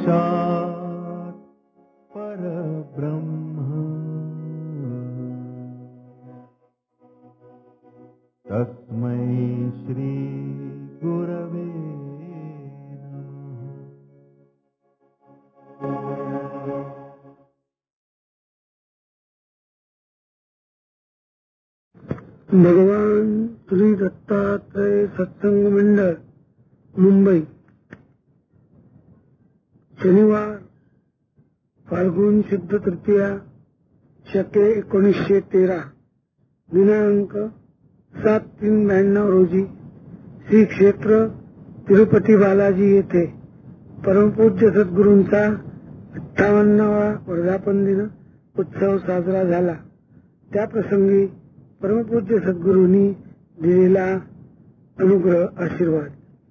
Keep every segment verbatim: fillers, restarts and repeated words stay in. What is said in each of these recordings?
साक्षात् परब्रह्म तस्मै श्री गुरवे भगवान श्री दत्तात्रय सत्संग मंडळ मुंबई, शनिवार फाल्गुन शुद्ध तृतीया शके एकोणीसशे तेरा, दिनांक सात तीन ब्याण्णव रोजी श्री क्षेत्र तिरुपती बालाजी येथे परमपूज्य सद्गुरूंचा अठ्ठावन्नावा वर्धापन दिन उत्सव साजरा झाला. त्या प्रसंगी परमपूज्य सद्गुरूंनी दिलेला अनुग्रह आशीर्वाद.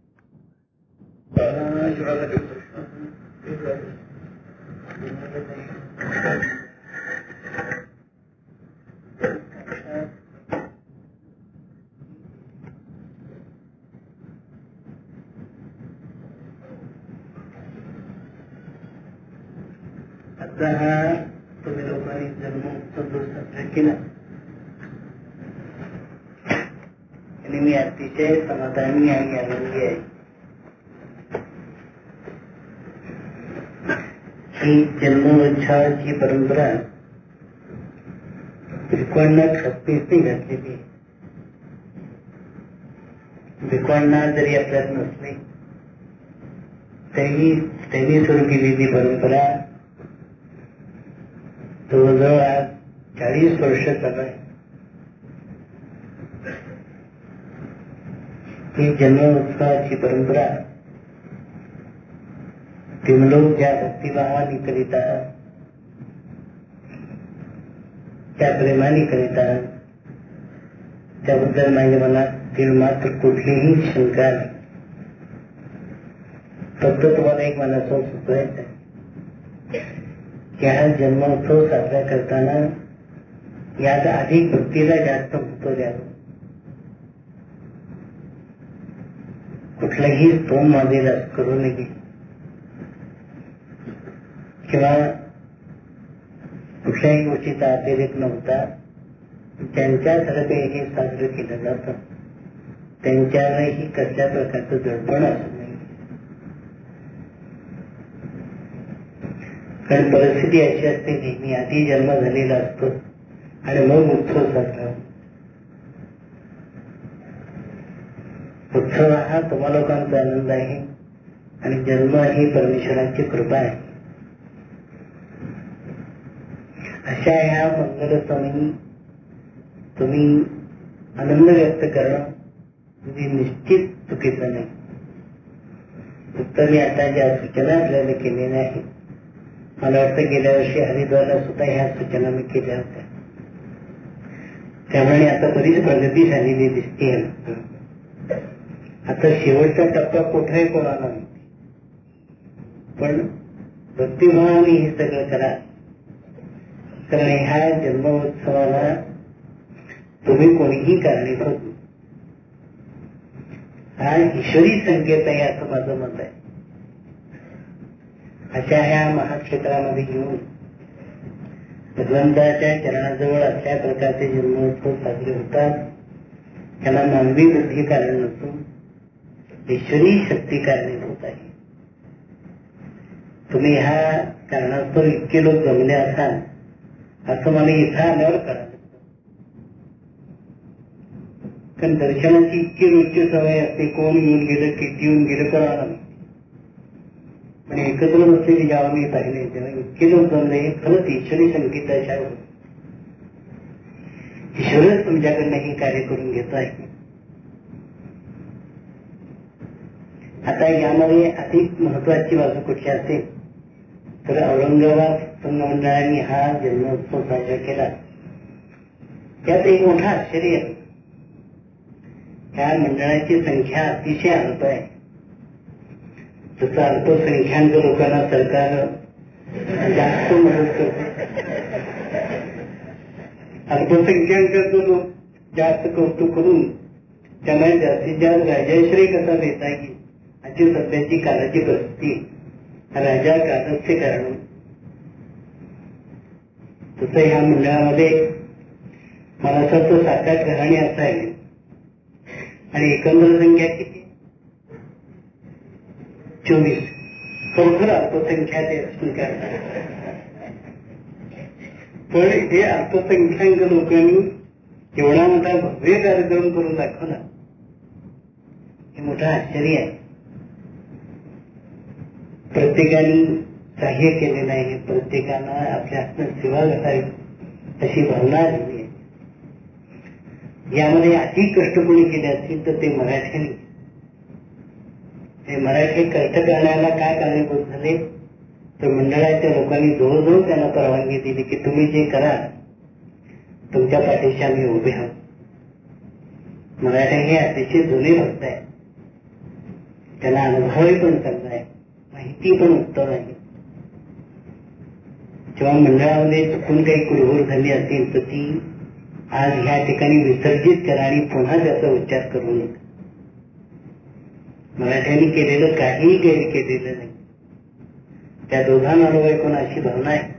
आता हा तुम्ही लोकांनी जन्मोत्सव साजरा केला आणि मी अतिशय समाधानी आणि आनंदी आहे. ही जन्मोत्सवाची परंपरा भिकवांना खपीस नाही घातलेली. भिकवांना जरी आपल्यात नसले तरी त्यांनी सुरू केलेली परंपरा जवळजवळ आज चाळीस वर्ष चालू आहे. ही जन्मोत्सवाची परंपरा तुम्ही लोक ज्या भक्तिभावाने करीत आहात, त्या प्रेमाने करीत आहात, त्याबद्दल माझ्या मनात तीळ मात्र कुठलीही शंका नाही. फक्त तुम्हाला एक मनाचं सुचवायचं आहे की हा जन्मोत्सव साजरा करताना यात अधिक भक्तीला जास्त महत्व द्यावं. कुठलाही स्तोम मागेला करू नये किंवा कुठल्याही गोष्टीचा अतिरेक नव्हता. ज्यांच्यातर्फे हे साजरं केलं जातं त्यांच्यावरही कसल्या प्रकारचं दडपण असू नये. कारण परिस्थिती अशी असते नेहमी आधी जन्म झालेला असतो आणि मग उत्सव साजरा. उत्सव हा तुम्हा लोकांचा आनंद आहे आणि जन्म ही परमेश्वराची कृपा आहे. अशा ह्या मंगलसमयी तुम्ही आनंद व्यक्त करणं म्हणजे निश्चित चुकीचं नाही. फक्त मी आता ज्या सूचना आपल्याला केलेल्या आहेत, मला वाटतं गेल्या वर्षी हरिद्वारला सुद्धा ह्या सूचना मी केल्या होत्या. त्यामुळे आता बरीच प्रगती झालेली दिसते. आता शेवटचा टप्पा कुठे कोणाला नाही, पण भक्तिभावाने हे सगळं करा. कारण ह्या जन्मोत्सवाला तुम्ही कोणीही कारणीभूत नाही. हा ईश्वरी संकेत आहे असं माझं मत आहे. अशा ह्या महाक्षेत्रामध्ये येऊन भगवंताच्या चरणाजवळ अशा प्रकारचे जन्मोत्सव साजरे होतात. त्याला मानवी बुद्धी कारण नसून ईश्वरी शक्ती कारणीभूत आहे. तुम्ही ह्या कारणास्तव इतके लोक जमले असाल असं मला इथं आल्यावर कळालं. कारण दर्शनाची इतकी रोजची सवय असते, कोण येऊन गेलं, किती येऊन गेलं कळालं नाही. पण एकत्र बसलेली जेव्हा मी पाहिले तेव्हा इतके लोक जमले, हे खरंच ईश्वरी संकेत अशा ईश्वरच तुमच्याकडनं हे कार्य करून घेत आहे. आता यामध्ये अधिक महत्वाची बाजू कुठली असेल तर औरंगाबाद सत्संग मंडळाने हा जन्मोत्सव साजरा केला. त्यात एक मोठं आश्चर्य आहे. ह्या मंडळाची संख्या अतिशय अल्प आहे. तसं अल्पसंख्याक लोकांना सरकार जास्त मदत करते, अल्पसंख्याक लोक जास्त कौतुक करून त्यामुळे जास्तीत जास्त राजाश्रय कसा देता येईल अशी सध्याची काळाची परिस्थिती. राजा कालस्य कारणम. तसं ह्या मंडळामध्ये माणसाचं सात आठ घराणे असावे आणि एकंदर संख्या किती? चोवीस. खरोखर अल्पसंख्या ते असून करणार. पण हे अल्पसंख्याक लोकांनी एवढा मोठा भव्य कार्यक्रम करून दाखवला, हे मोठं आश्चर्य आहे. प्रत्येकाने सहाय्य केलेलं आहे, प्रत्येकानं आपल्या हातनं सेवा घालावी अशी भावना आलेली आहे. यामध्ये अति कष्ट कोणी केले असतील तर ते मराठ्यांनी. ते मराठी कष्ट करण्याला काय कारणीभूत झाले तर मंडळाच्या लोकांनी जवळजवळ त्यांना परवानगी दिली की तुम्ही जे करा तुमच्या पाठीशी आम्ही उभे आहोत. मराठा हे अतिशय जुने भक्त आहे, त्यांना अनुभवही पण चांगला आहे, माहिती पण उत्तम आहे. जेव्हा मंडळामध्ये चुकून काही कुरघोर झाली असेल तर ती आज ह्या ठिकाणी विसर्जित करा आणि पुन्हा त्याचा उच्चार करू नका. मराठ्यांनी केलेलं काहीही गैर केलेलं नाही. त्या दोघांना ऐकून अशी भावना आहे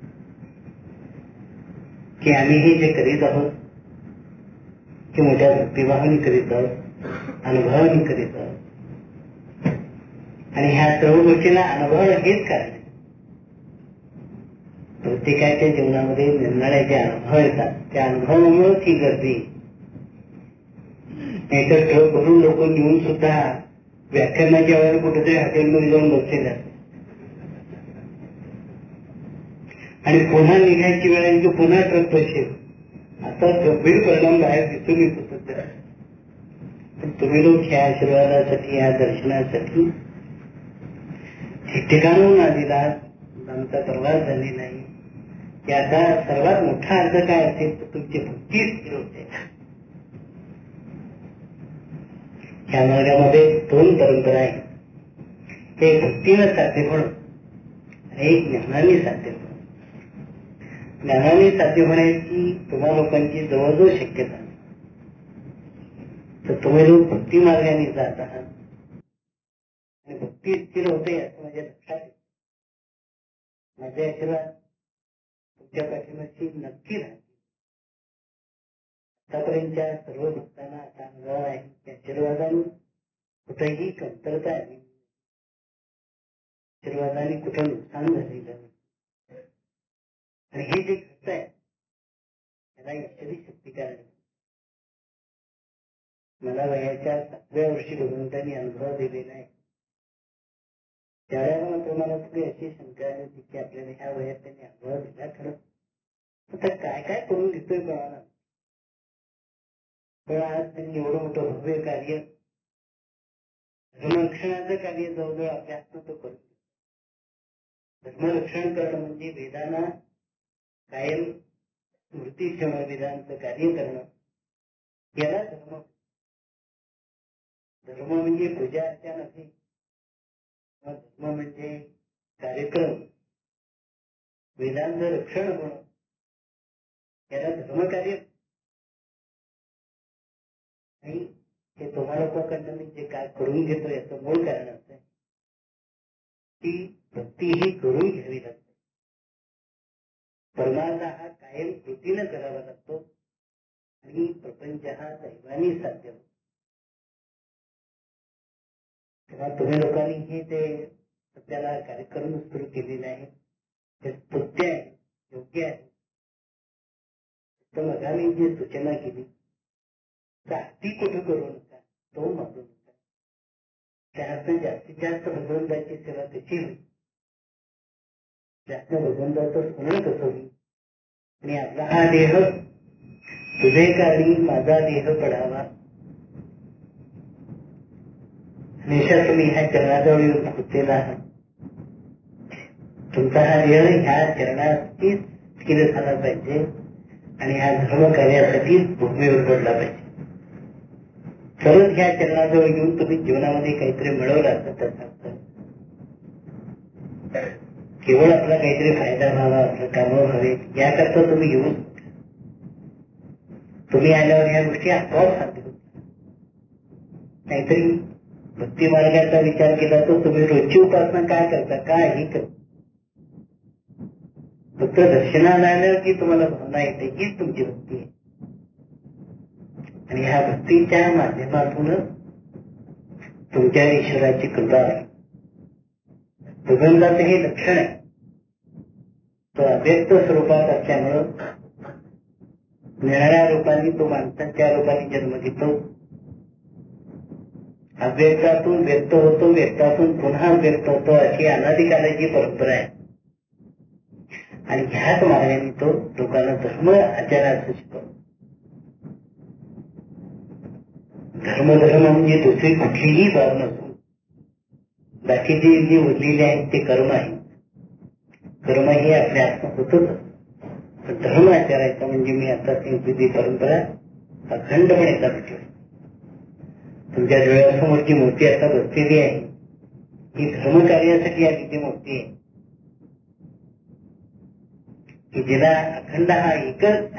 की आम्ही हे जे करीत आहोत ते मोठ्या भक्तिभावाने करीत आहोत, अनुभवाने करीत आहोत. आणि ह्या सर्व गोष्टीला अनुभव हेच कारण आहे. प्रत्येकाच्या जीवनामध्ये निर्णयाचे अनुभव येतात, त्या अनुभवामुळेच ही गर्दी. नाहीतर ट्रक भरून लोक घेऊन सुद्धा व्याख्यानाच्या वेळेला कुठेतरी हॉटेलमध्ये जाऊन बसलेले असतात आणि पुन्हा निघायची वेळ आहे की पुन्हा ट्रक पैसे. आता गंभीर परिणाम बाहेर दिसून येतो सध्या. पण तुम्ही लोक ह्या आशीर्वादासाठी, या दर्शनासाठी ठिकठिकाणून आलेला आमचा प्रवास झालेला आहे. याचा सर्वात मोठा अर्थ काय असेल तर तुमची भक्ती स्थिर होते. ह्या मार्गामध्ये दोन परंपरा आहेत, एक भक्तीनं साध्य होणं आणि एक ज्ञानाने साध्य होणं. ज्ञानाने साध्य होण्याची तुम्हा लोकांची जवळजवळ शक्यता नाही. तर तुम्ही लोक भक्ती मार्गाने जात आहात आणि भक्ती स्थिर होते असं माझ्या लक्षात येतं. माझे आशीर्वाद तुमच्या पाठीमागची नक्की राहतील. आतापर्यंतच्या सर्व भक्तांना असा अनुभव आहे की आशीर्वादाने कुठेही कमतरता आली, आशीर्वादाने कुठं नुकसान झालेलं नाही. आणि हे जे घडत आहे त्याला ईश्वरी शक्ती कारण. मला वयाच्या सातव्या वर्षी भगवंतांनी अनुभव दिलेला आहे. त्यावेळेला मात्र मला थोडी अशी शंका आली होती की आपल्याला ह्या वयात त्यांनी अनुभव दिला खरं, आता काय काय करून घेतोय कळाला. पण आज त्यांनी एवढं मोठं भव्य कार्य, धर्मरक्षणाचं कार्य जवळजवळ आपल्या हातनं तो करून. धर्मरक्षण करणं म्हणजे वेदांना कायम स्मृती ठेवणं, वेदांचं कार्य करणं, याला धर्म. धर्म म्हणजे पूजा अर्चा नव्हे, धर्म म्हणजे कार्यक्रम, वेदांचं रक्षण होणं, याला धर्मकार्य. आणि हे तुम्हाला लोकांकडनं मी जे काय करून घेतो याचं मूळ कारण असतं की भक्ती ही करून घ्यावी लागते. परमार्थ हा कायम कृतीनं करावा लागतो आणि प्रपंच हा दैवानी साध्य होतो. तेव्हा तुम्ही लोकांनी हे ते सध्याला कार्यक्रम सुरू केलेले आहे ते स्तुत्य आहे, योग्य आहे. तर मगाने जी सूचना केली तर अति कुठं करू नका, तो मागू नका. त्यातून जास्तीत जास्त भगवंताची सेवा कशी होईल, जास्त भगवंताचं स्मरण कसं होईल. आणि आपला हा देह तुझे कारणी माझा देह पडावा, हमेशा तुम्ही ह्या चरणाजवळ येऊन पोचलेला आहात. तुमचा हा देह ह्या चरणासाठीच स्थिर झाला पाहिजे आणि ह्या धर्म कार्यासाठीच भूमीवर पडला पाहिजे. तरच ह्या चरणाजवळ येऊन तुम्ही जीवनामध्ये काहीतरी मिळवलं असं त्याचा अर्थ. केवळ आपला काहीतरी फायदा व्हावा, आपलं काम व्हावे याकरता तुम्ही येऊन तुम्ही आल्यावर ह्या गोष्टी आपोआप साध्य होतात. नाहीतरी भक्ती मार्गाचा विचार केला तर तुम्ही रोजची उपासना काय करता, काही करता. फक्त दर्शनाला आलं की तुम्हाला भावना येते, हीच तुमची भक्ती आहे. आणि ह्या भक्तीच्या माध्यमातूनच तुमच्या ईश्वराची कृपा आहे. भगवंताचं हे लक्षण आहे. तो अव्यक्त स्वरूपात असल्यामुळं निराळ्या रूपाने तो माणसाच्या रूपाने जन्म घेतो. अव्यक्तातून व्यक्त होतो, व्यक्तातून पुन्हा व्यक्त होतो, अशी अनादिकालाची परंपरा आहे. आणि ह्याच मार्गाने तो लोकांना धर्म आचरणाचं शिकवतो. धर्म धर्म म्हणजे दुसरी कुठलीही बाब नसून बाकीची जी उरलेली आहेत ते कर्म आहे. कर्म हे आपल्या आत्मा होतच. धर्म आचरायचा म्हणजे मी आता सांगितली परंपरा अखंडपणे चालू ठेवली. तुमच्या डोळ्यासमोरची मूर्ती आता बसलेली आहे, ही धर्म कार्यासाठी आलेली मूर्ती आहे की जिला अखंड हा एकच.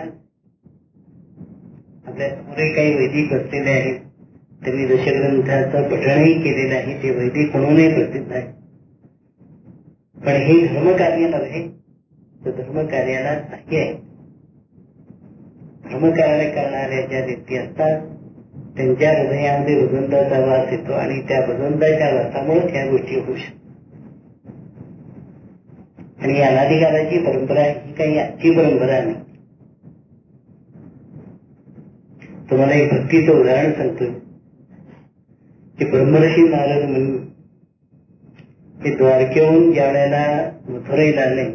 आपल्या समोर काही वैदिक बसलेले आहेत, त्यांनी दशग्रंथाचं पठणही केलेलं आहे, ते वैदिक म्हणूनही प्रसिद्ध आहे. पण हे धर्मकार्य नव्हे, तर धर्मकार्याला नाही आहे. धर्मकार्य करणाऱ्या ज्या व्यक्ती असतात त्यांच्या हृदयामध्ये भगवंताचा वास येतो आणि त्या भगवंताच्या वासामुळे त्या गोष्टी होऊ शकतात. आणि अनादिकालाची परंपरा ही काही आजची परंपरा नाही. तुम्हाला एक भक्तीचं उदाहरण सांगतो की ब्रह्मर्षी नारद मुनी हे द्वारकेहून ज्या वेळेला मथुरेला आले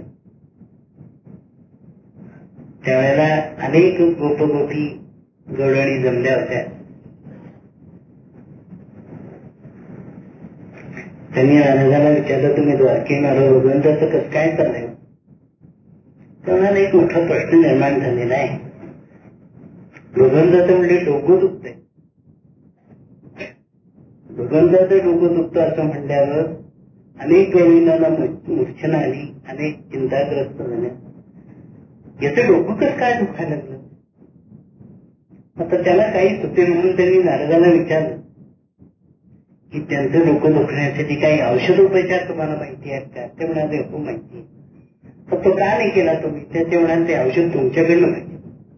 त्यावेळेला अनेक गोपगोपी गवळणी जमल्या होत्या. त्यांनी नारदाला विचारलं, तुम्ही द्वारके नारद भगवंताचं कसं काय चाललंय? तेव्हा एक मोठा प्रश्न निर्माण झालेला आहे. भगवंताचं म्हणजे डोकं दुखतंय. भगवंताचं डोकं दुखतं असं म्हणल्यावर अनेक गवळींना मूर्छना आली, अनेक चिंताग्रस्त झाल्या. याचं डोकं कसं काय दुखायला लागलं? आता त्याला काही सुचे म्हणून त्यांनी नारदाला विचारलं की त्यांचं डोकं दुखण्यासाठी काही औषध उपचार तुम्हाला माहिती आहेत का? ते म्हणाले हो माहिती आहे. तर तो का नाही केला तुम्ही? ते म्हणाले ते औषध तुमच्याकडनं माहिती.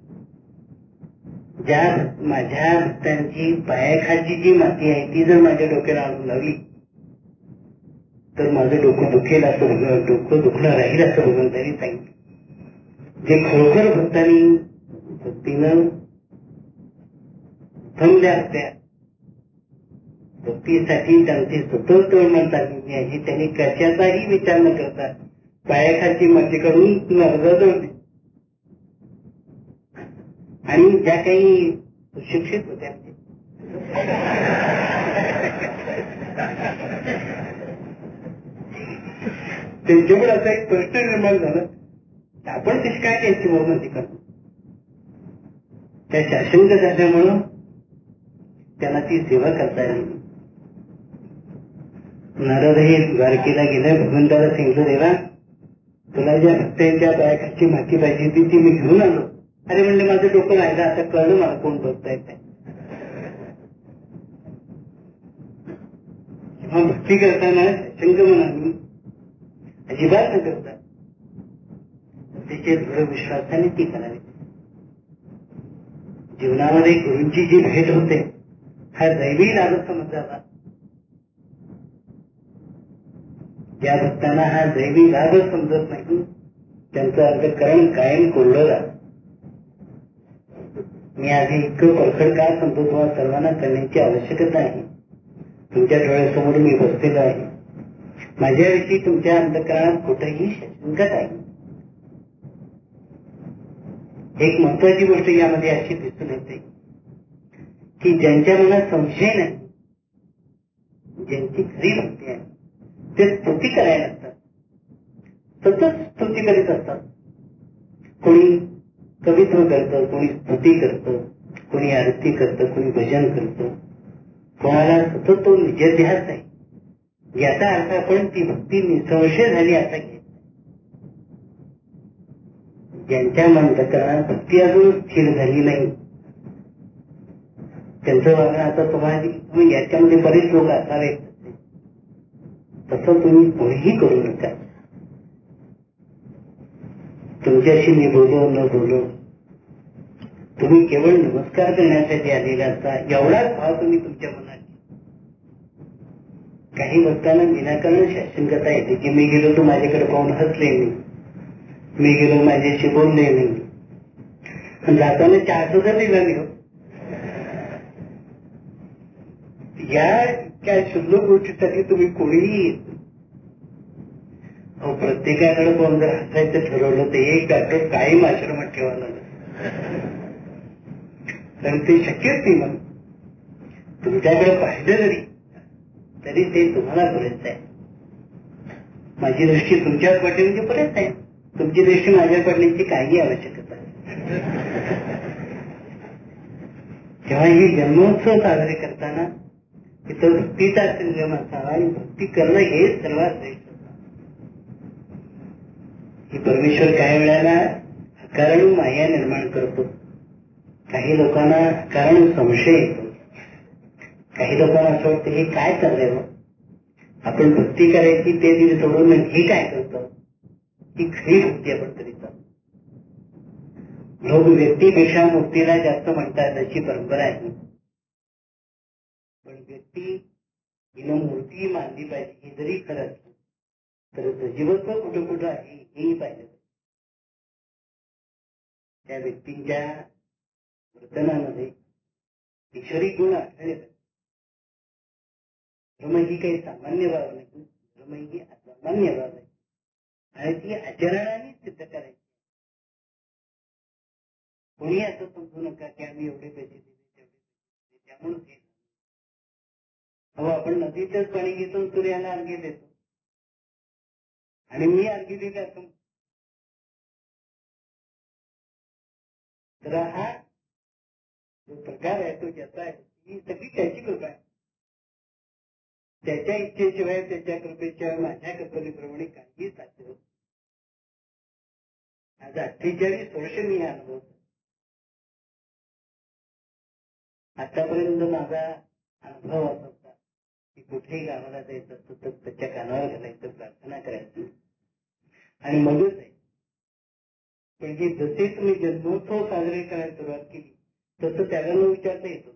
ज्या माझ्या भक्तांची पायाखालची जी माती आहे ती जर माझ्या डोक्याला आणून लावली तर माझं डोकं दुखेल, असं डोकं दुखणं राहील असं भगवंतांनी सांगितलं. जे खरोखर भक्तांनी भक्तीनं थांबल्या होत्या, भक्तीसाठी त्यांची सतत तळमळ चाललेली आहे, त्यांनी कशाचाही विचार न करता पायाखालची माती काढून नारदाजवळ दिली. आणि ज्या काही सुशिक्षित होत्या त्यांच्यावर असा एक प्रश्न निर्माण झाला, आपण कशी काय त्यांची वर्णती करतो? त्या शासंक झाल्यामुळं त्यांना ती सेवा करता आली. नारद हे द्वारकेला गेले, भगवंताला सांगितलं, देवा तुला ज्या भक्तांच्या पायाखालची माती पाहिजे ती ती मी घेऊन आलो. अरे म्हणजे माझं डोकं राहिलं, आता कळलं मला कोण बघता येत आहे. जेव्हा भक्ती करताना शंक मनाने अजिबात न करता त्याचे दृढ विश्वासाने ती करावी. जीवनामध्ये गुरूंची जी भेट होते हा दैवी लाभ समजावा. ज्या भक्तांना हा दैवी लाभ समजत नाही त्यांचं अंतःकरण कायम कोरडं राहतं. मी आधी इतकं परखड काय सांगतो, तुम्हाला सर्वांना करण्याची आवश्यकता आहे. तुमच्या डोळ्यासमोर मी बसलेलो आहे, माझ्याविषयी तुमच्या अंतःकरणात कुठेही शंकत आहे. एक महत्वाची गोष्ट यामध्ये अशी दिसून येते की ज्यांच्या मनात संशय नाही, ज्यांची खरी भक्ती आहे ते स्तुती करायला लागतात, सतत स्तुती करीत असतात. कोणी कवित्व करतं, कोणी स्तुती करतं, कोणी आरती करतं, कोणी भजन करतं. कोणाला सतत तो निजध्यास आहे. याचा अर्थ आपण ती भक्ती निसंशय झाली असा घेत. ज्यांच्या अंतःकरणात भक्ती अजून स्थिर झाली नाही त्यांचं वागणं आता तुम्हाला याच्यामध्ये बरेच लोक असावेत, तसं तुम्ही कोणीही करू नका. तुमच्याशी मी बोलो न बोलो, तुम्ही केवळ नमस्कार करण्यासाठी आलेला असता, एवढाच भाव तुम्ही तुमच्या मनात. काही भक्तांना विनाकारण शासन करता येते की मी गेलो तो माझ्याकडे पाहून हसले नाही, मी गेलो माझ्याशी बोलले नाही, आणि जाताना चहा सुद्धा दिला नाही. या काय शुद्ध गोष्टीसाठी तुम्ही कोणीही अहो प्रत्येकाकडे पाहून जर हसायचं ठरवलं तर एक डॉक्टर कायम आश्रमात ठेवावं लागलं, कारण ते शक्यच नाही. मग तुमच्याकडे पाहिलं जरी तरी ते तुम्हाला बरेच आहे. माझी दृष्टी तुमच्यावर पडली म्हणजे बरेच आहे, तुमची दृष्टी माझ्यावर पडण्याची काही आवश्यकता नाही. तेव्हा ही जन्मोत्सव साजरे करताना तिथं भक्तीचा संगम असावा, आणि भक्ती करणं हे सर्वात श्रेष्ठ. ही परमेश्वर काही वेळेला अकारण माया निर्माण करतो. काही लोकांना कारण संशय येतो, काही लोकांना असं वाटतं हे काय चाललंय, आपण भक्ती करायची ते दिल सोडून हे काय करतो, ही खरी भक्ती आपण करीत आहोत. लोक व्यक्तीपेक्षा मुक्तीला जास्त म्हणतात अशी परंपरा आहे, पण व्यक्ती हिनं मूर्ती मानली पाहिजे हे जरी खरं असलं तर सजीवत्व कुठं कुठं आहे हेही पाहिजे. त्या व्यक्तींच्या वर्तनामध्ये ईश्वरी गुण आढळले पाहिजे. धर्म ही काही सामान्य बाब नाही, धर्म ही असामान्य बाब आहे, आणि ती आचरणाने सिद्ध करायची. कोणी असं समजू नका की आम्ही एवढे पैसे दिले तेवढे पैसे दिले त्यामुळे हे. अहो आपण नदीतच पाणी घेतो, सूर्याला अर्घ्य देतो, आणि मी अर्घ्य दिले असं तर हा जो प्रकार आहे तो ज्याचा आहे ही सगळी त्याची कृपा आहे. त्याच्या इच्छेशिवाय त्याच्या कृपेशिवाय माझ्या कल्पनेप्रमाणे काहीही साध्य होत. आज अठ्ठेचाळीस वर्ष मी हा अनुभव, आतापर्यंत माझा अनुभव असा होता की कुठेही गावाला जायचं असतं तर त्याच्या कानावर घालायचं, प्रार्थना करायची आणि मगच आहे. पण की जसे तुम्ही जन्मोत्सव साजरे करायला सुरुवात केली तसं त्याला न विचारता येतो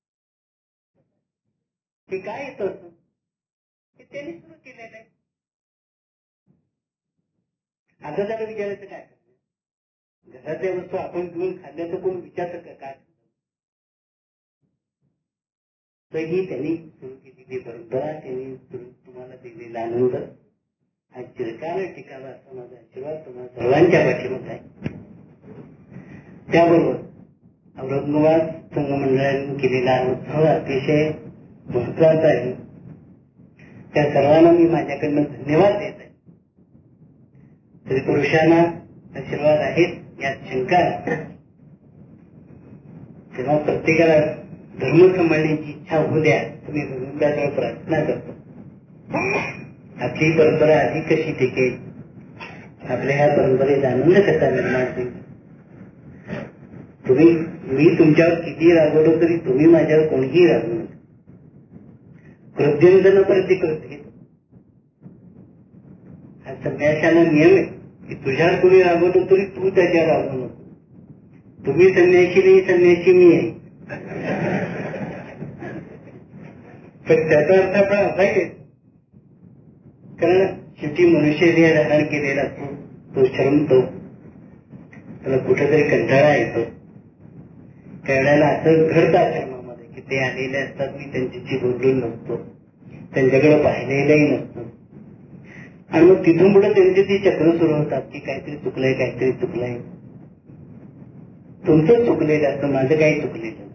की काय येतं असं, हे त्यांनी सुरू केलेलं आहे. आता त्याला विचारायचं काय, घरातल्या वस्तू आपण घेऊन खाल्ल्या तर कोण विचारतं का काय, तर ही त्यांनी सुरू केलेली परंपरा, त्यांनी सुरू तुम्हाला दिलेला आनंद हा चिरकाल टिकावा असा माझा आशीर्वाद तुम्हाला सर्वांच्या पाठीमध्ये आहे. त्याबरोबर औरंगाबाद संघमंडळाने केलेला उत्सव अतिशय महत्वाचा आहे. त्या सर्वांना मी माझ्याकडनं धन्यवाद देत आहे. स्त्री पुरुषांना आशीर्वाद आहेत यात शंका नाही. तेव्हा प्रत्येकाला धर्म सांभाळण्याची इच्छा होऊ द्या, तुम्ही भगवंताजवळ प्रार्थना करतो. आपली परंपरा अधिक कशी टिकेल, आपल्या ह्या परंपरेचा आनंद कसा निर्माण होईल. तुम्ही मी तुमच्यावर किती रागवलो तरी तुम्ही माझ्यावर कोणीही रागवू नका. कृत्यंजन प्रतिकृती हा संन्याशाला नियम आहे की तुझ्यावर कोणी रागवलं तरी तू त्याच्यावर रागवू नको. तुम्ही संन्याशी नाही, संन्याशी मी आहे. पण त्याचा अर्थ आपण असा घेत, कारण शेवटी मनुष्य जे धारण केलेला असतो तो श्रमतो, त्याला कुठेतरी कंटाळा येतो. त्यावेळेला असं घडतं आश्रमामध्ये की ते आलेले असतात, मी त्यांच्याशी बोललो नसतो, त्यांच्याकडे पाहिलेलंही नसतं, आणि मग तिथून पुढे त्यांची ती चक्र सुरू होतात की काहीतरी चुकलंय काहीतरी चुकलंय, तुमचं चुकलेलं असतं, माझं काही चुकलेलं.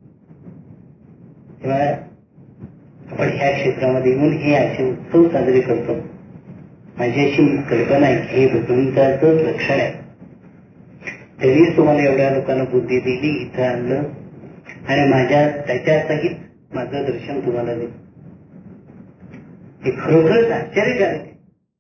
तेव्हा आपण ह्या क्षेत्रामध्ये येऊन हे असे उत्सव साजरे करतो. माझी अशी कल्पना आहे हे भगवंताचंच लक्षण आहे. त्यांनीच तुम्हाला एवढ्या लोकांना बुद्धी दिली, इथं आणलं, आणि माझ्या त्याच्या सहित माझं दर्शन तुम्हाला दिलं. हे खरोखरच आश्चर्यकारक आहे.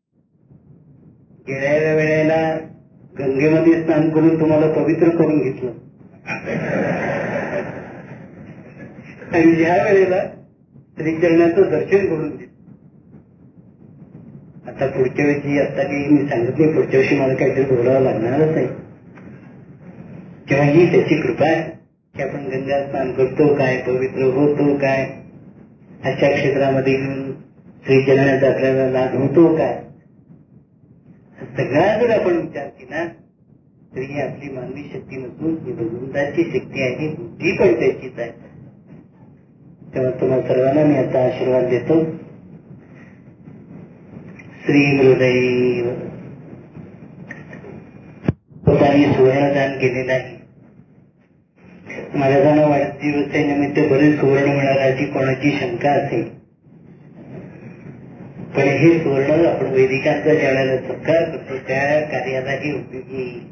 गेल्या वेळेला गंगेमध्ये स्नान करून तुम्हाला पवित्र करून घेतलं, आणि ज्या वेळेला श्रीचरणाचं दर्शन करून दिलं. आता पुढच्या वेळी आता काही मी सांगितले, पुढच्या वर्षी मला काहीतरी बोलावं लागणारच आहे. किंवा ही त्याची कृपा आहे की आपण गंगा स्नान करतो काय, पवित्र होतो काय, अशा क्षेत्रामध्ये घेऊन श्रीचरणाचा आपल्याला लाभ होतो काय, सगळा जर आपण विचार केला तरी ही आपली मानवी शक्ती नसून ही भगवंताची शक्ती आहे. बुद्धी पण त्याचीच आहे. तेव्हा तुम्हाला सर्वांना मी आता आशीर्वाद देतो. श्री गुरुदैव. स्वतःने सुवर्णदान केलेलं आहे. मला जाणं वाढदिवसानिमित्त बरेच सुवर्ण मिळालं अशी कोणाची शंका असेल, पण हे सुवर्ण आपण वैदिकांचा ज्या वेळेला सत्कार करतो त्या कार्यालाही उपयोगी येईल.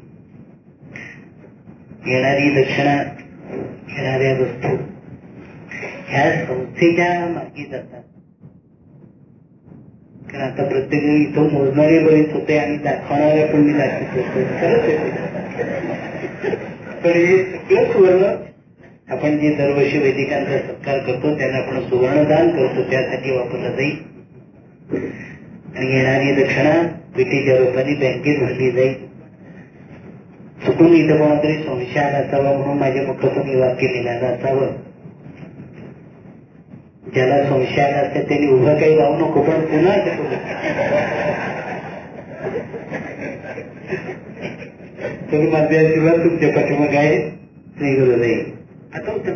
येणारी दक्षिणा, घेणाऱ्या वस्तू ह्या संस्थेच्या मार्गी जातात. कारण आता प्रत्येक इथं मोजणारे बरेच होते आणि दाखवणारे पण मी दाखवतो. पण हे सगळं सुवर्ण आपण जे दरवर्षी वैदिकांचा सत्कार करतो त्याला आपण सुवर्णदान करतो त्यासाठी वापरलं जाईल. आणि येणारी दक्षिणा पेटीच्या रूपाने बँकेत भरली जाईल. चुकून इथं कोणातरी संशय आला असावा म्हणून माझ्या मुखातून हे वाक्य लिहिलेलं असावं. ज्याला संशय आला असता त्यांनी उभं काही राहू नको, पण पुन्हा तर माझे आशीर्वाद तुमच्या पाठीमागे आहे. श्री गुरुदेव. आता उत्तर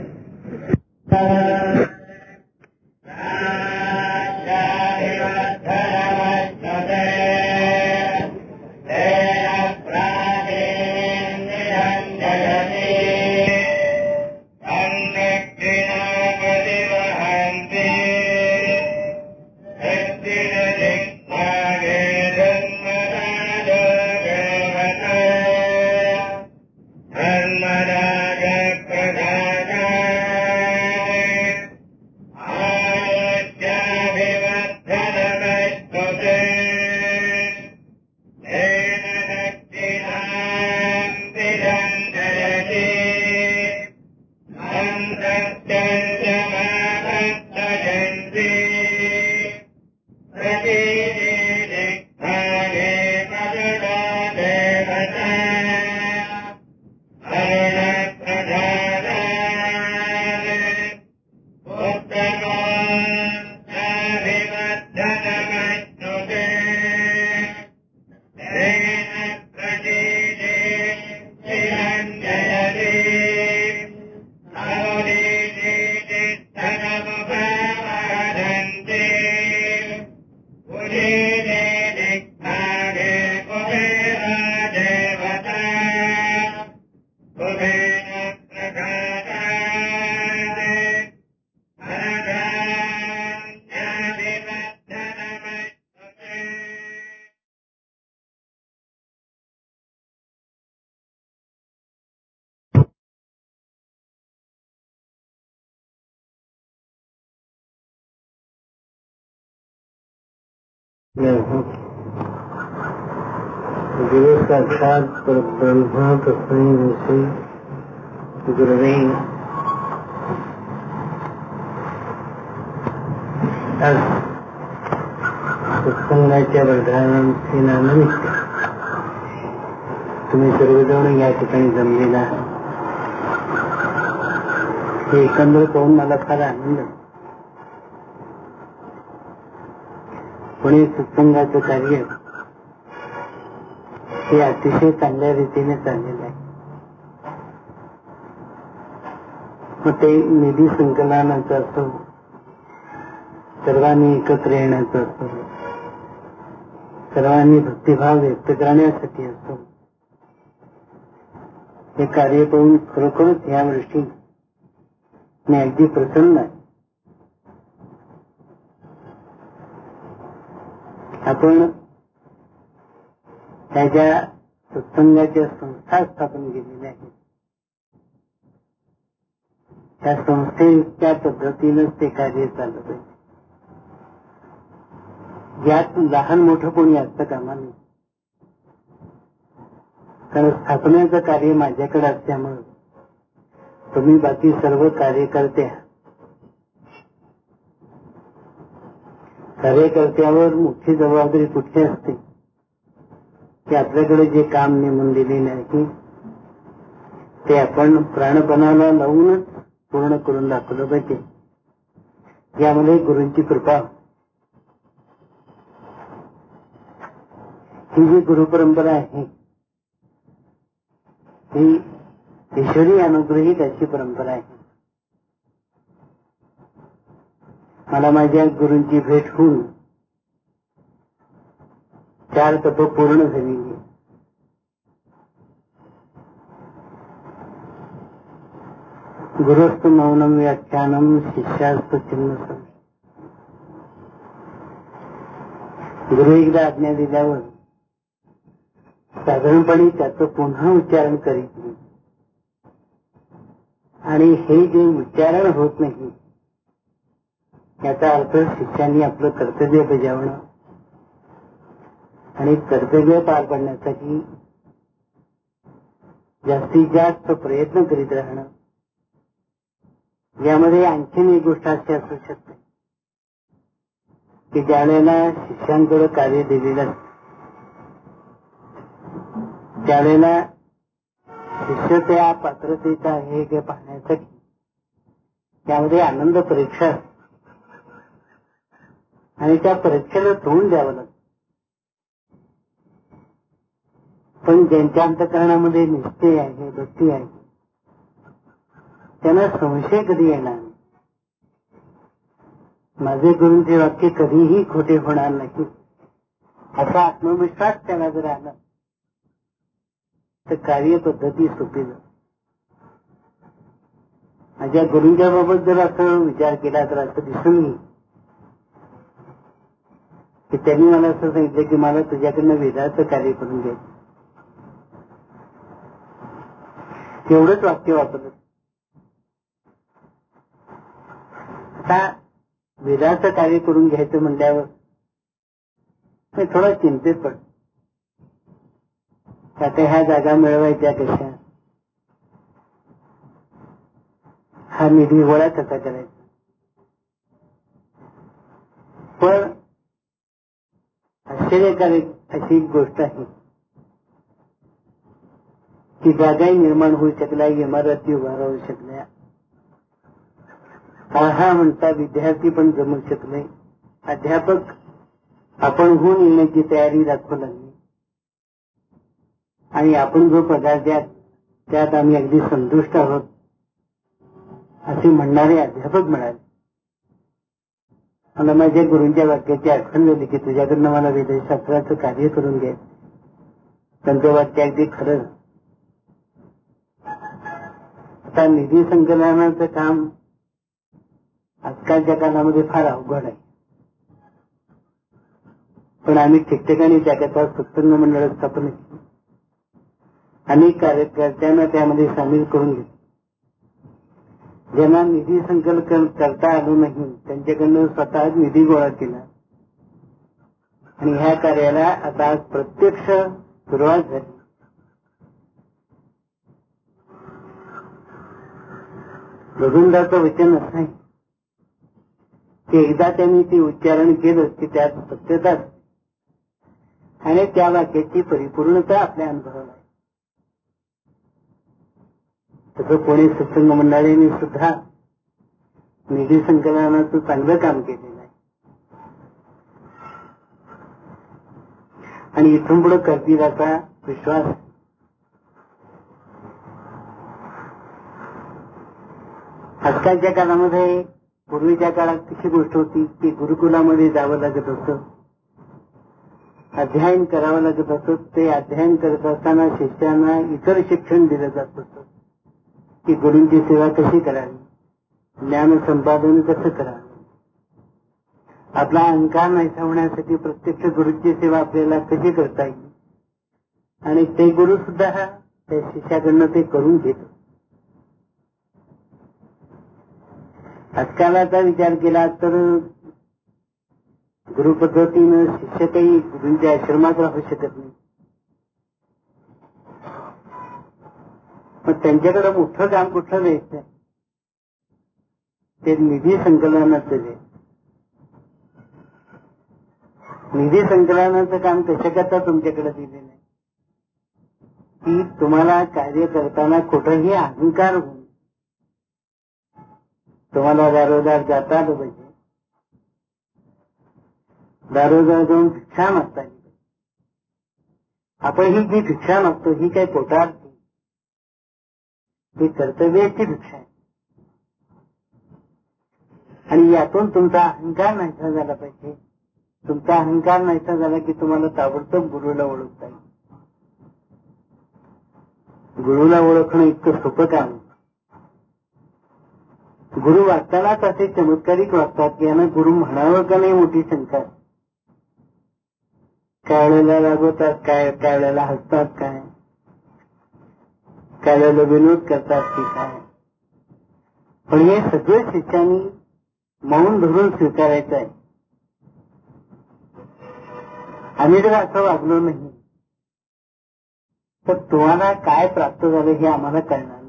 दिवस साक्षात परब्रह्म तस्मै नमः. गुरुदेव. आज सत्संगाच्या वर्धापन दिनानिमित्त तुम्ही सर्वजण या ठिकाणी जमलेला हे एकंदर पाहून मला फार आनंद. पण हे सत्संगाचं कार्य हे अतिशय चांगल्या रीतीने चाललेलं आहे. मग ते निधी संकलनाचं असो, सर्वांनी एकत्र येण्याचं असो, सर्वांनी भक्तिभाव व्यक्त करण्यासाठी असो, हे कार्य पाहून खरोखरच या वर्षी मी अगदी प्रसन्न आहे. आपण त्या ज्या सत्संगाच्या संस्था स्थापन केलेल्या आहेत त्या संस्थेच्या पद्धतीनंच ते कार्य चालत आहे. यात लहान मोठं कोणी असतं कामा नये. कारण स्थापनेचं कार्य माझ्याकडे असल्यामुळे तुम्ही बाकी सर्व कार्यकर्ते कार्यकर्त्यावर मोठी जबाबदारी कुठली असते की आपल्याकडे जे काम नेमून दिलेले आहे ते आपण प्राणपणाला लावूनच पूर्ण करून दाखवलं पाहिजे. यामध्ये गुरूंची कृपा. ही जी गुरुपरंपरा आहे ही ईश्वरी अनुग्रहित अशी परंपरा आहे. मला माझ्या गुरूंची भेट होऊन चार तप पूर्ण झालेली आहे. गुरुस्तु मौनम व्याख्यानम शिष्यास्तु चिन्ह. गुरु एकदा आज्ञा दिल्यावर साधारणपणे त्याचं पुन्हा उच्चारण करीत नाही. आणि हे जे उच्चारण होत नाही याचा अर्थ शिष्याने आपलं कर्तव्य बजावणं आणि कर्तव्य पार पाडण्यासाठी जास्तीत जास्त प्रयत्न करीत राहणं. यामध्ये आणखीन एक गोष्ट अशी असू शकते की ज्या वेळेला शिष्यांकडे कार्य दिलेलं त्यावेळेला शिष्य त्या पात्रतेचा आहे हे पाहण्यासाठी त्यामध्ये आनंद परीक्षा आणि त्या परीक्षेला तोंड द्यावं लागतं. पण ज्यांच्या अंतःकरणामध्ये निश्चय आहे, भक्ती आहे, त्यांना संशय कधी येणार नाही. माझे गुरूंचे वाक्य कधीही खोटे होणार नाही असा आत्मविश्वास त्याला जर आला तर कार्यपद्धती सोपी जाईल. माझ्या गुरूंच्या बाबत जर असं विचार केला तर असं दिसून येईल की त्यांनी मला असं सांगितलं की मला तुझ्याकडनं वेदाचं कार्य करून घ्यायचं. एवढंच वाक्य वापरलं. आता वेदाचं कार्य करून घ्यायचं म्हणल्यावर मी थोडा चिंतेत पडतो. आता ह्या जागा मिळवायच्या कशा, हा निधी गोळा कसा करायचा. पण आश्चर्यकारक अशी एक गोष्ट आहे की जागाही निर्माण होऊ शकल्या, इमारती उभा राहू शकल्या, हा म्हणता विद्यार्थी पण जमू शकले, अध्यापक आपण होऊन येण्याची तयारी दाखवू लागली आणि आपण जो पगार द्या त्यात आम्ही अगदी संतुष्ट आहोत असे म्हणणारे अध्यापक मिळाले. मला माझ्या गुरूंच्या वाक्याची आठवण झाली की तुझ्याकडनं मला वेदशास्त्राचं कार्य करून घ्यायचं. त्यांचं वाक्य अगदी खरं. आता निधी संकलनाचं काम आजकालच्या काळामध्ये फार अवघड आहे. पण आम्ही ठिकठिकाणी त्याकरता सत्संग मंडळ स्थापन केली. अनेक कार्यकर्त्यांना त्यामध्ये सामील करून घेतले. ज्यांना निधी संकलन करता आलं नाही त्यांच्याकडनं स्वतः निधी गोळा केला आणि ह्या कार्याला आता आज प्रत्यक्ष सुरुवात झाली. रघुंदाचं वचन असं आहे की एकदा त्यांनी ते उच्चारण केलं की त्यात सत्यता आणि त्या वाक्याची परिपूर्णता आपल्या अनुभवाला आहे. तसं कोणी सत्संग मंडळींनी सुद्धा निधी संकलनाचं चांगलं काम केलेलं आहे आणि इथून पुढे करतील असा विश्वास. आजकालच्या काळामध्ये पूर्वीच्या काळात कशी गोष्ट होती की गुरुकुलामध्ये जावं लागत होतं, अध्ययन करावं लागत होतं. ते अध्ययन करत असताना शिष्यांना इतर शिक्षण दिलं जात होतं की गुरूंची सेवा कशी करावी, ज्ञान संपादन कसं करावं. आपला अहंकार नाही होण्यासाठी प्रत्यक्ष गुरूंची सेवा आपल्याला कशी करता येईल आणि ते गुरु सुद्धा त्या शिष्याकडनं ते करून घेत. आजकालाचा विचार केला तर गुरुपद्धतीनं शिष्य काही गुरूंच्या आश्रमात राहू शकत नाही. मग त्यांच्याकडे मोठं काम कुठलं द्यायचं ते निधी संकलनाचं आहे. निधी संकलनाचं काम कशाकरता तुमच्याकडे दिलेलं आहे की तुम्हाला कार्य करताना कुठंही अहंकार होऊन तुम्हाला दारोदार जाता आलं पाहिजे, दारोदार जाऊन भिक्षा मागता आली पाहिजे. आपण ही जी भिक्षा मागतो ही काही पोटार्थी, ही कर्तव्याची भिक्षा आहे. आणि यातून तुमचा अहंकार नाहीसा झाला पाहिजे. तुमचा अहंकार नाहीसा झाला की तुम्हाला ताबडतोब गुरुला ओळखता येईल. गुरुला ओळखणं इतकं सोपं काम. गुरु वागतानाच असे चमत्कारिक वागतात की यांना गुरु म्हणावं का नाही मोठी शंका. काय वेळेला रागवतात, काय काय वेळेला हसतात, काय काय वेळेला विनोद करतात की काय. पण हे सगळे शिष्यांनी मौन धरून स्वीकारायचं आहे. आम्ही जर असं वागलो नाही तर तुम्हाला काय प्राप्त झालं हे आम्हाला कळणार नाही.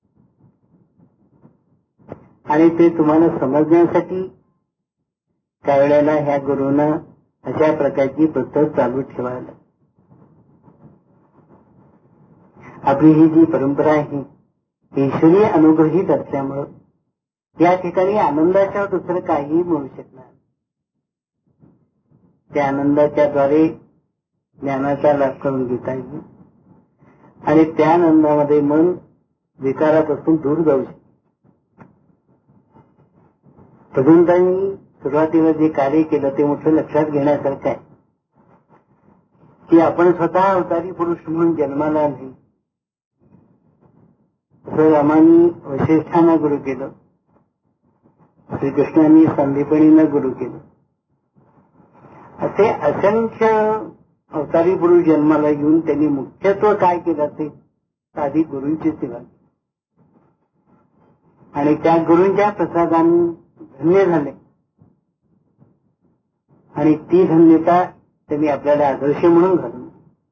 आणि ते तुम्हाला समजण्यासाठी त्यावेळेला ह्या गुरुनं अशा प्रकारची पद्धत चालू ठेवायला. आपली ही जी परंपरा आहे ईश्वरी अनुग्रहित असल्यामुळं या ठिकाणी आनंदाच्या दुसरं काहीही मिळू शकणार. त्या आनंदाच्या द्वारे ज्ञानाचा लाभ करून घेता येईल आणि त्या आनंदामध्ये मन विकारापासून दूर जाऊ शकते. भगवंतांनी सुरुवातीला जे कार्य केलं ते मोठं लक्षात घेण्यासारखं आहे की आपण स्वतः अवतारी पुरुष म्हणून जन्माला नाही. रामानी वशिष्ठांना गुरु केलं, श्रीकृष्णांनी संदीपणींना गुरु केलं. असे असंख्य अवतारी पुरुष जन्माला येऊन त्यांनी मुख्यत्व काय केलं ते साधी गुरूंची सेवा. आणि त्या गुरूंच्या प्रसादाने धन्य झाले आणि ती धन्यता त्यांनी आपल्याला आदर्श म्हणून घालून.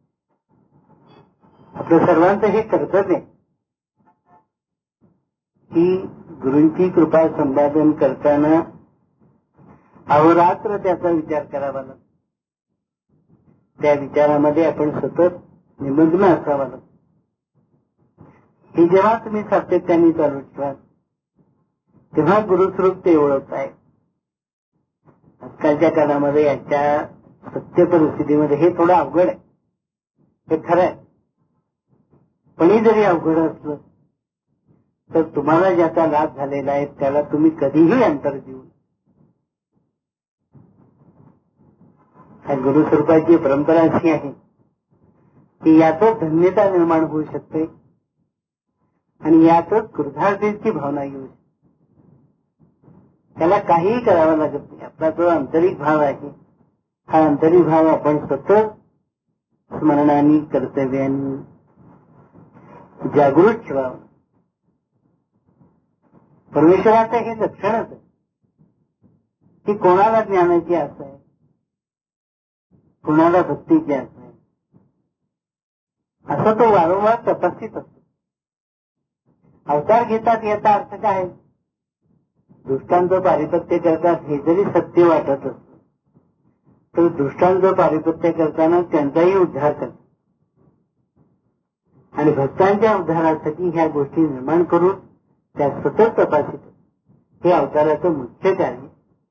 आपलं सर्वांचं हे कर्तव्य आहे की गुरूंची कृपा संपादन करताना अहोरात्र त्याचा विचार करावा लागतो. त्या विचारामध्ये आपण सतत निमग्न असावा लागतो. ही जेव्हा तुम्ही सातत्याने चालू ठेवा तेव्हा गुरुस्वरूप ते ओळखताय. आजकालच्या काळामध्ये याच्या सत्य परिस्थितीमध्ये हे थोडं अवघड आहे, हे खरं आहे. पण जरी अवघड असलं तर तुम्हाला ज्याचा लाभ झालेला आहे त्याला तुम्ही कधीही अंतर देऊ. गुरुस्वरूपाची परंपरा अशी आहे की यातच धन्यता निर्माण होऊ शकते आणि यातच कृतार्थतेची भावना येऊ शकते. त्याला काहीही करावं लागत नाही. आपला जो आंतरिक भाव आहे हा आंतरिक भाव आपण सतत स्मरणाने कर्तव्याने जागृत ठेवावं. परमेश्वराचं हे लक्षणच आहे की कोणाला ज्ञानाची आस आहे, कोणाला भक्तीची आस आहे, असं तो वारंवार तपासित असतो. अवतार घेतात याचा अर्थ काय? दुष्टांचं पारिपत्य करतात हे जरी सत्य वाटत असतं तर दुष्टांचं पारिपत्य करताना त्यांचाही उद्धार करतात आणि भक्तांच्या उद्धारासाठी ह्या गोष्टी निर्माण करून त्या सतत तपासित. हे अवताराचं मुख्य कार्य.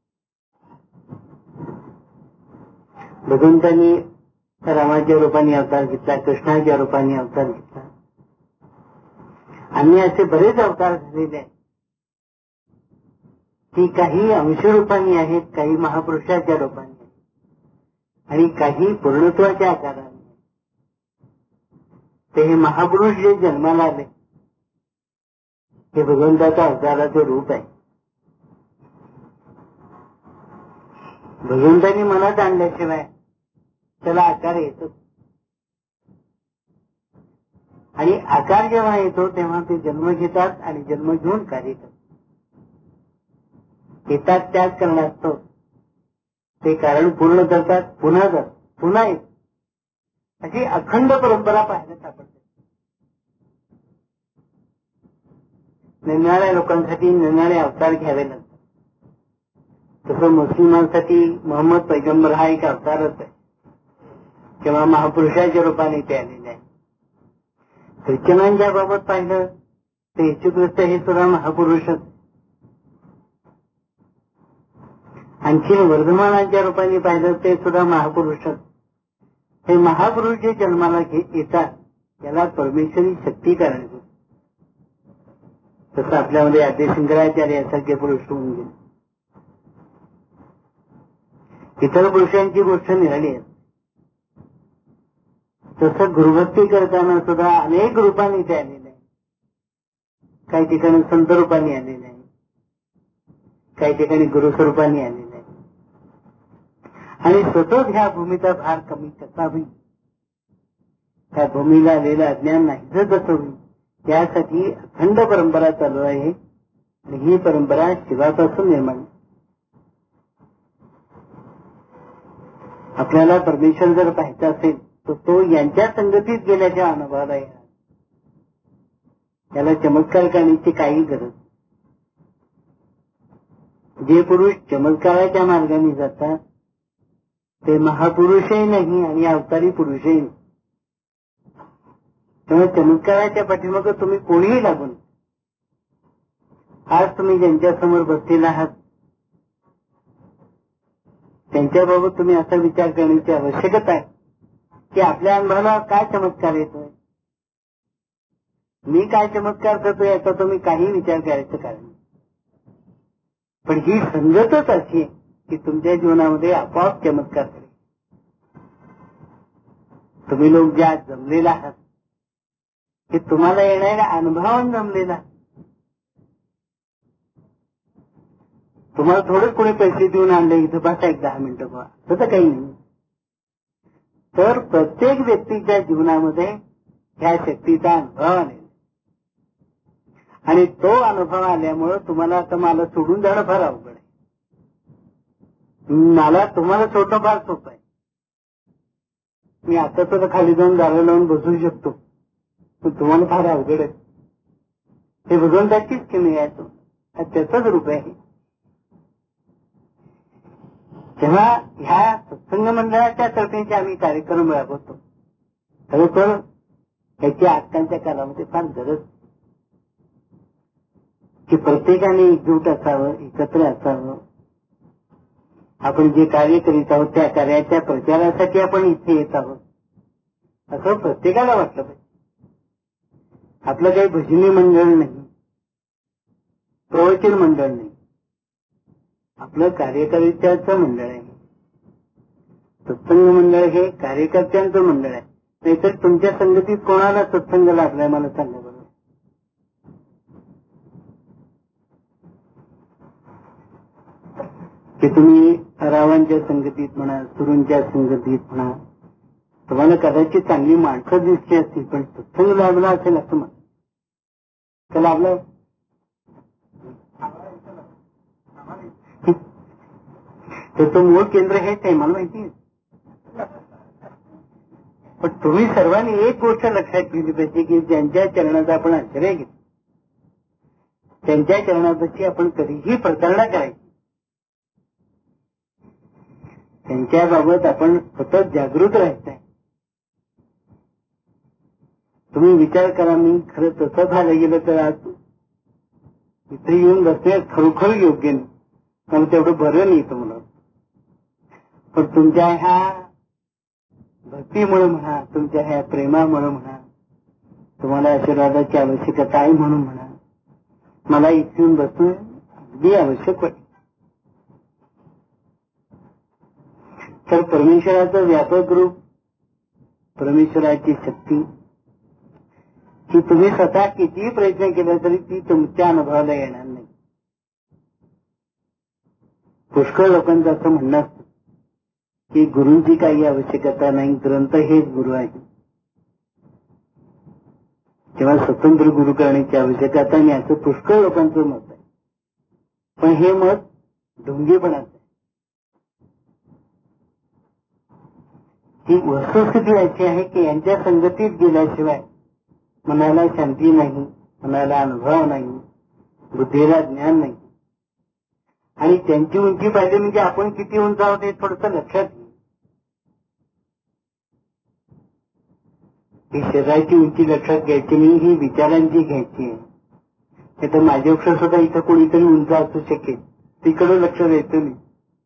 भगवंतांनी रामाच्या रूपाने अवतार घेतला, कृष्णाच्या रूपाने अवतार घेतला. अन्य असे बरेच अवतार झालेले आहेत की काही अंशरूपाने आहेत, काही महापुरुषाच्या रूपाने आहेत आणि काही पूर्णत्वाच्या आकाराने. ते हे महापुरुष जे जन्माला आले हे भगवंताच्या अवताराचं रूप आहे. भगवंतांनी मनात आणल्याशिवाय त्याला आकार येतो आणि आकार जेव्हा येतो तेव्हा ते जन्म घेतात आणि जन्म घेऊन कार्य करतात. येतात त्याग करण्यास्तव ते कारण पूर्ण करतात, पुन्हा जातात, पुन्हा येतात. अशी अखंड परंपरा पाहायला सापडते. निरनिराळ्या लोकांसाठी निरनिराळे अवतार घ्यावे लागतात. तसं मुस्लिमांसाठी मोहम्मद पैगंबर हा एक अवतारच आहे किंवा महापुरुषाच्या रूपाने ते आलेले आहे. ख्रिश्चनांच्या बाबत पाहिलं तर येशू ख्रिस्त हे सुद्धा महापुरुषच. आणखी वर्धमानाच्या रूपाने पाहिलं ते सुद्धा महापुरुषच. हे महापुरुष जे जन्माला येतात त्याला परमेश्वरी शक्ती कारणीभूत. तसं आपल्यामध्ये आद्य शंकराचार्य यासारखे पुरुष होऊन गेले. इतर पुरुषांची गोष्ट निराळी आहे. तसं गुरुभक्ती करताना सुद्धा अनेक रूपांनी ते आलेले आहे. काही ठिकाणी संत रूपाने आलेले आहे, काही ठिकाणी गुरुस्वरूपाने आलेले आहे. आणि सतत ह्या भूमीचा भार कमी कसा होईल, त्या भूमीला आलेलं अज्ञान नाही कसं होईल, त्यासाठी अखंड परंपरा चालू आहे. आणि ही परंपरा शिवापासून निर्माण. आपल्याला परमेश्वर जर पाहायचा असेल तर तो यांच्या संगतीत गेल्याच्या अनुभवाला येणार. त्याला चमत्कार करण्याची काही गरज. जे पुरुष चमत्काराच्या मार्गाने जातात ते महापुरुषही नाही आणि अवतारी पुरुषही नाही. त्यामुळे चमत्काराच्या पाठीमागे तुम्ही कोणीही लागून. आज तुम्ही ज्यांच्यासमोर बसलेला आहात त्यांच्याबाबत तुम्ही असा विचार करण्याची आवश्यकता आहे की आपल्या अनुभवाला काय चमत्कार येतोय, मी काय चमत्कार करतोय याचा तुम्ही काही विचार करायचं कारण. पण ही संगतच अशी आहे की तुमच्या जीवनामध्ये आपोआप चमत्कार करेल. तुम्ही लोक ज्या जमलेला आहात हे तुम्हाला येणाऱ्या अनुभवान जमलेला. तुम्हाला थोडं कोणी पैसे देऊन आणले इथं बसा एक दहा मिनिटं बघा तसं काही नाही. तर प्रत्येक व्यक्तीच्या जीवनामध्ये ह्या शक्तीचा अनुभव आलेला आणि तो अनुभव आल्यामुळं तुम्हाला आता मला सोडून जाणं फार अवघड आहे. मला तुम्हाला सोडणं फार सोपं आहे. मी आता तर खाली जाऊन दारं लावून बसू शकतो पण तुम्हाला फार अवघड आहे. हे भगवंताचीच किमी आहे, तो त्याचंच रूप आहे. तेव्हा ह्या सत्संग मंडळाच्या तर्फे आम्ही कार्यक्रम राबवतो. खरोखर याची आजकालच्या काळामध्ये फार गरज की प्रत्येकाने एकजूट असावं, एकत्र असावं. आपण जे कार्य करीत आहोत त्या कार्याच्या प्रचारासाठी आपण इथे येत आहोत असं प्रत्येकाला वाटलं पाहिजे. आपलं काही भजनी मंडळ नाही, प्रवचन मंडळ नाही, आपलं कार्यकर्त्याचं मंडळ आहे. सत्संग मंडळ हे कार्यकर्त्यांचं मंडळ आहे. नाहीतर तुमच्या संगतीत कोणाला सत्संग लाभलाय मला सांगा बरोबर. की तुम्ही रावांच्या संगतीत म्हणा, सुरूंच्या संगतीत म्हणा, तुम्हाला कदाचित चांगली माणसं दिसली असतील पण सत्संग लाभला असेल असं म्हणा. का लाभलं? त्याचं मूळ केंद्र हेच आहे मला माहिती आहे. पण तुम्ही सर्वांनी एक गोष्ट लक्षात घेतली पाहिजे की ज्यांच्या चरणाचा आपण आश्रय घेतो त्यांच्या चरणापाशी आपण कधीही प्रतारणा करायची. त्यांच्याबाबत आपण सतत जागृत राहायचं आहे. तुम्ही विचार करा, मी खरं तसं झालं गेलं तर आज इथे येऊन बसणे खरोखर योग्य नाही, मला तेवढं बरं नाही तुम्हाला. पण तुमच्या ह्या भक्तीमुळे म्हणा, तुमच्या ह्या प्रेमामुळे म्हणा, तुम्हाला आशीर्वादाची आवश्यकता आहे म्हणून म्हणा, मला इथे येऊन बसणं अगदी आवश्यक वाटतं. तर परमेश्वराचं व्यापक रूप, परमेश्वराची शक्ती की तुम्ही स्वतः कितीही प्रयत्न केला तरी ती तुमच्या अनुभवाला येणार नाही. पुष्कळ लोकांचं असं म्हणणं असतं की गुरुची काही आवश्यकता नाही, ग्रंथ हेच गुरु आहे किंवा स्वतंत्र गुरु करण्याची आवश्यकता नाही, असं पुष्कळ लोकांचं मत आहे. पण हे मत ढोंगीपणाचं आहे. ही वस्तुस्थिती अशी आहे की यांच्या संगतीत गेल्याशिवाय मनाला शांती नाही, मनाला अनुभव नाही, बुद्धीला ज्ञान नाही. आणि त्यांची उंची पाहिजे म्हणजे आपण किती उंच आहोत हे थोडंसं लक्षात घे. ही शरीराची उंची लक्षात घ्यायची नाही, ही विचारांची घ्यायची आहे. नाही तर माझ्यापेक्षा सुद्धा इथं कोणीतरी उंच असू शकेल, तिकडं लक्ष द्यायचं नाही.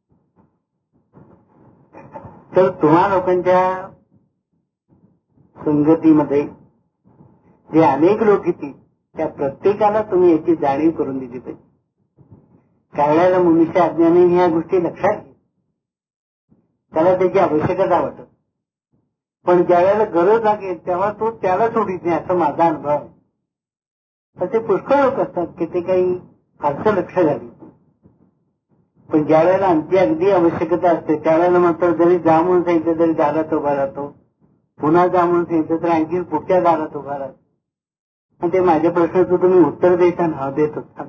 तर तुम्हा लोकांच्या संगतीमध्ये जे अनेक लोक येतील त्या प्रत्येकाला तुम्ही याची जाणीव करून दिली पाहिजे. त्यावेळेला मनुष्य अज्ञानाने ह्या गोष्टी लक्षात घे, त्याला त्याची आवश्यकता वाटत, पण ज्या वेळेला गरज लागेल तेव्हा तो त्याला सोडित नाही, असा माझा अनुभव आहे. असे पुष्कळ लोक असतात की ते काही फारसं लक्ष घालीत, पण ज्या वेळेला आमची अगदी आवश्यकता असते त्यावेळेला मात्र जरी जा म्हणून सांगितलं तरी दारात उभा राहतो, पुन्हा जा म्हणून सांगितलं तर आणखी पुढच्या दारात उभा राहतो. आणि ते माझ्या प्रश्नाचं तुम्ही उत्तर देता नाव देत होता.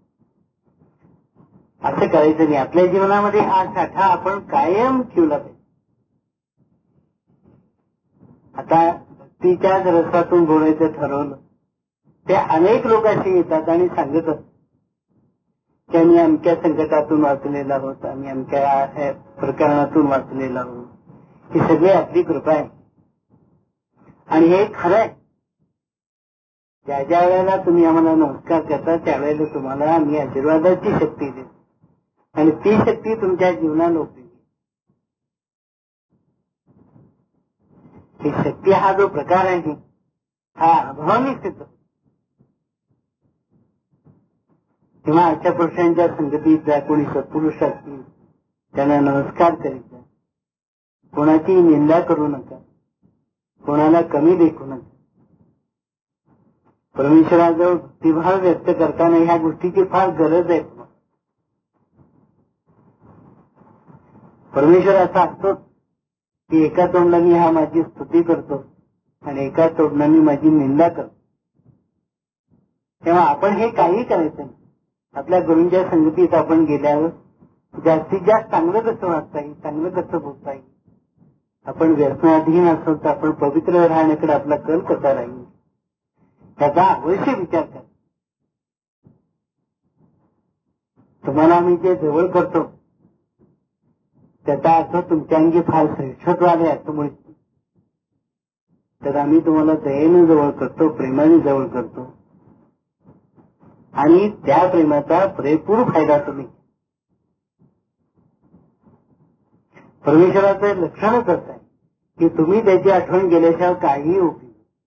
असं करायचं नाही. आपल्या जीवनामध्ये हा साठा आपण कायम ठेवला पाहिजे. आता भक्तीच्याच रसातून बोलायचं ठरवलं, ते अनेक लोक असे येतात आणि सांगत असतात की आम्ही अमक्या संकटातून वाचलेला आहोत, आम्ही अमक्या प्रकरणातून वाचलेला आहोत. ही सगळी आपली कृपा आहे आणि हे खरं आहे. ज्या ज्या वेळेला तुम्ही आम्हाला नमस्कार करता त्यावेळेला तुम्हाला आम्ही आशीर्वादाची शक्ती देतो आणि ती शक्ती तुमच्या जीवनाला उपयोगी. ही शक्ती हा जो प्रकार आहे हा अभावाने सिद्ध. किंवा अशा पुरुषांच्या संगतीत जा, कोणी सत्पुरुष असतील त्यांना नमस्कार करीत जा. कोणाची निंदा करू नका, कोणाला कमी देखू नका. परमेश्वराजवळ भक्तिभाव व्यक्त करताना ह्या गोष्टीची फार गरज आहे. परमेश्वर असा असतो की एका तोंडाने हा माझी स्तुती करतो आणि एका तोंडाने माझी निंदा करतो. तेव्हा आपण हे काही करायचं नाही. आपल्या गुरूंच्या संगतीत आपण गेल्यावर जास्तीत जास्त चांगलं कसं वाचता येईल, चांगलं कसं बोलता येईल. आपण व्यसनाधीन असो तर आपण पवित्र राहण्याकडे आपला कल कसा राहील त्याचा अवश्य विचार करा. तुम्हाला आम्ही जे जवळ करतो त्याचा अर्थ तुमच्या अंगी फार श्रेष्ठत्व आले असं मुळे तर आम्ही तुम्हाला दयेने जवळ करतो, प्रेमाने जवळ करतो आणि त्या प्रेमाचा पुरेपूर फायदा तुम्ही. परमेश्वराचं लक्षणच असं आहे की तुम्ही त्याची आठवण गेल्याशिवाय काहीही उपयोग.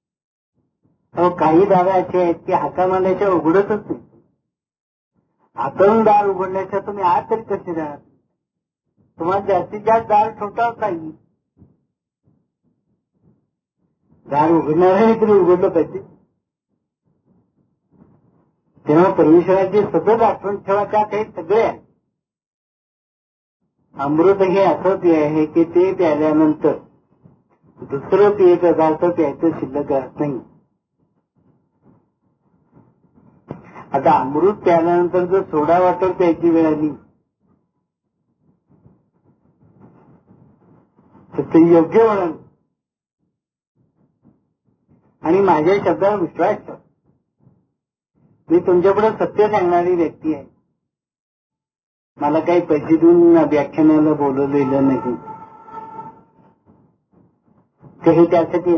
काही दावे असे आहेत की हाका मारल्याशिवाय उघडतच नाही. आतून दार उघडल्याशिवाय तुम्ही आत तरी कसे जाणार. तुम्हाला जास्तीत जास्त दार ठोठावत नाही. दार उघडणाऱ्याने तरी उघडलं पाहिजे. तेव्हा परमेश्वराची सतत आठवण ठेवा. त्या काही सगळे आहे. अमृत हे असं पेय आहे की ते प्याल्यानंतर दुसरं पेय पदार्थ प्यायचं शिल्लक राहत नाही. आता अमृत प्याल्यानंतर जर सोडा वॉटर प्यायची वेळ आली तर ते योग्य होणार. आणि माझ्या शब्दावर विश्वास ठेवा. मी तुमच्यापुढे सत्य सांगणारी व्यक्ती आहे. मला काही पैसे देऊन व्याख्यानाला बोलवलेलं नाही. ते त्यासाठी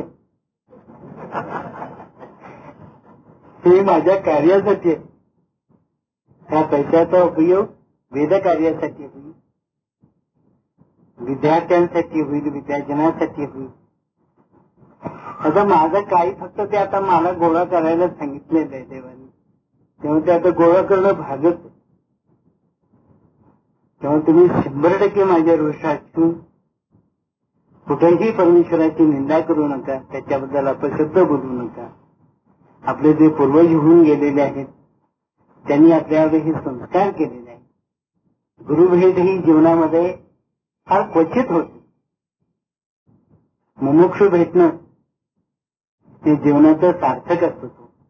हे माझ्या कार्यासाठी आहे. त्या पैशाचा उपयोग वेद कार्यासाठी होईल, विद्यार्थ्यांसाठी होईल, विद्यार्जनासाठी होईल. आता माझं काही फक्त ते आता मला गोळा करायला सांगितलेलं आहे देवाने. तेव्हा ते आता गोळा करणं भागच. तेव्हा तुम्ही शंभर टक्के माझ्या रोषातून कुठेही परमेश्वराची निंदा करू नका, त्याच्याबद्दल अपशब्द बोलू नका. आपले जे पूर्वज होऊन गेलेले आहेत त्यांनी आपल्यावर हे संस्कार केलेले आहेत. गुरुभेट ही जीवनामध्ये फार क्वचित होते. मुमुक्षु भेटणं हे जीवनाचं सार्थक असतो.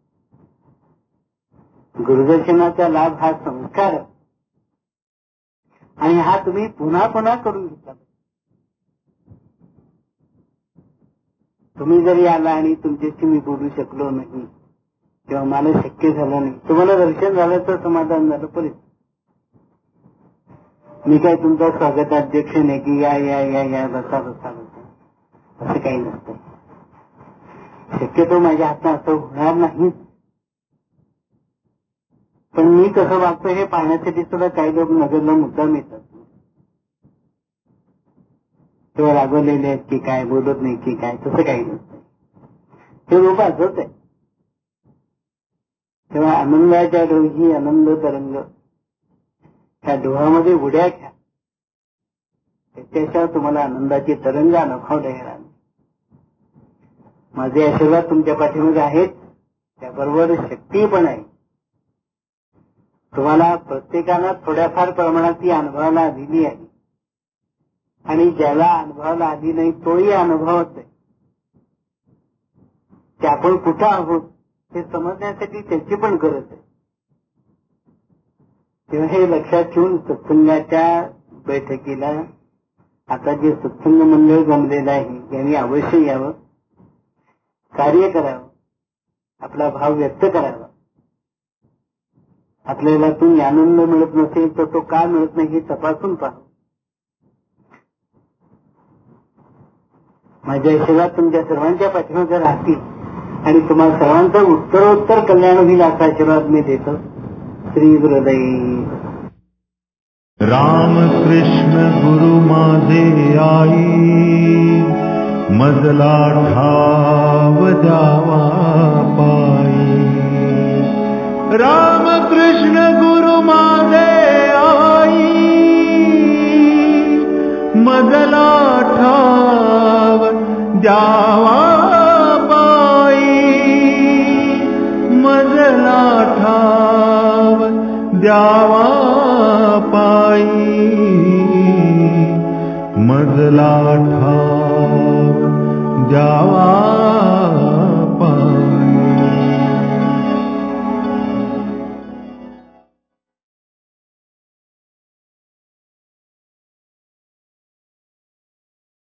गुरुदर्शनाचा लाभ हा संस्कार आहे आणि हा तुम्ही पुन्हा पुन्हा करून घेतला. तुम्ही जरी आला आणि तुमच्याशी मी बोलू शकलो नाही किंवा मला शक्य झालं नाही, तुम्हाला दर्शन झाल्याचं समाधान झालं. परत मी काय तुमचा स्वागताध्यक्ष नाही की या या या या बसा बसा बसा असं काही नसतं. शक्यतो माझ्या हातनं असं होणार नाही. पण मी कसं वागतो हे पाहण्यासाठी सुद्धा काही लोक नगरला मुद्दाम येतात. तेव्हा रागवलेले आहेत की काय, बोलत नाही की काय, तसं काही नसतं. हे रूप असंच आहे. तेव्हा आनंदाच्या डोही आनंद तरंग, त्या डोहामध्ये उड्या घ्या. त्याच्याशिवाय तुम्हाला आनंदाची तरंग अनुभवता येणार नाही. माझे आशीर्वाद तुमच्या पाठीमागे आहेत, त्याबरोबर शक्ती पण आहे. तुम्हाला प्रत्येकानं थोड्याफार प्रमाणात ती अनुभवाला आलेली आहे आणि ज्याला अनुभवाला आली नाही तोही अनुभवत आहे. ते आपण कुठं आहोत हे समजण्यासाठी त्याची पण गरज आहे. तेव्हा हे लक्षात ठेवून सत्संगाच्या बैठकीला आता जे सत्संग मंडळ जमलेलं आहे यांनी अवश्य यावं, कार्य करावं, आपला भाव व्यक्त करावा. आपल्याला तो आनंद मिळत नसेल तर तो का मिळत नाही हे तपासून पहा. माझ्या आशीर्वाद तुमच्या सर्वांच्या पाठीमागे राहतील आणि तुम्हाला सर्वांचं उत्तरोत्तर कल्याण होईल असा आशीर्वाद मी देतो. श्री गुरुदेव. राम कृष्ण गुरु माझे आई, मजला ठाव द्यावा पायी. राम कृष्ण गुरु माझे आई, मजला ठाव द्यावा पायी. मजला ठाव द्यावा पायी. मजला ठाव द्यावा